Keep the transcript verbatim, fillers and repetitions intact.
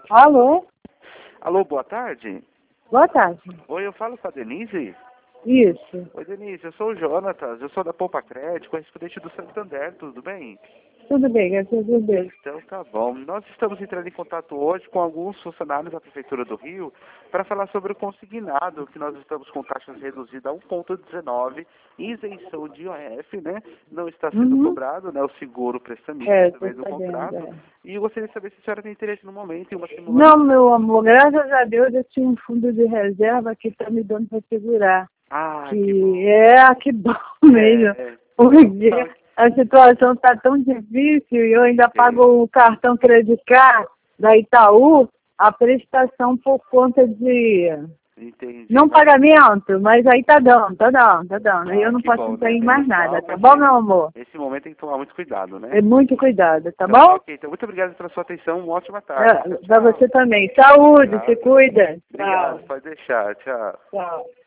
Alô? Alô, boa tarde. Boa tarde. Oi, eu falo com a Denise? Isso. Oi, Denise, eu sou o Jonatas, eu sou da Poupa Crédito, correspondente do Santander, tudo bem? Tudo bem, graças a Deus. Então tá bom. Nós estamos entrando em contato hoje com alguns funcionários da Prefeitura do Rio para falar sobre o consignado, que nós estamos com taxas reduzidas a um vírgula dezenove, isenção de I O F, né? Não está sendo Uhum. cobrado, né? O seguro prestamista É, através tô do sabendo. contrato. É. E eu gostaria de saber se a senhora tem interesse no momento em uma Não, simulação. meu amor, graças a Deus eu tinha um fundo de reserva que está me dando para segurar. Ah, que bom. Que é, que bom mesmo. É, Porque então, a situação está tão difícil e eu ainda pago o cartão Credit Card da Itaú, a prestação por conta de entendi. não Mas, pagamento, mas aí tá dando, tá dando, tá dando. Aí ah, eu não que posso bom, né? sair mais Menos nada, mal, tá bom, porque meu amor? nesse momento tem que tomar muito cuidado, né? É muito cuidado, tá Então, tá bom? ok. Então, muito obrigado pela sua atenção. Uma ótima tarde. Tchau, É, pra tchau. você também. Saúde, se Obrigado. cuida. Tchau. Obrigado, pode deixar. Tchau. Tchau.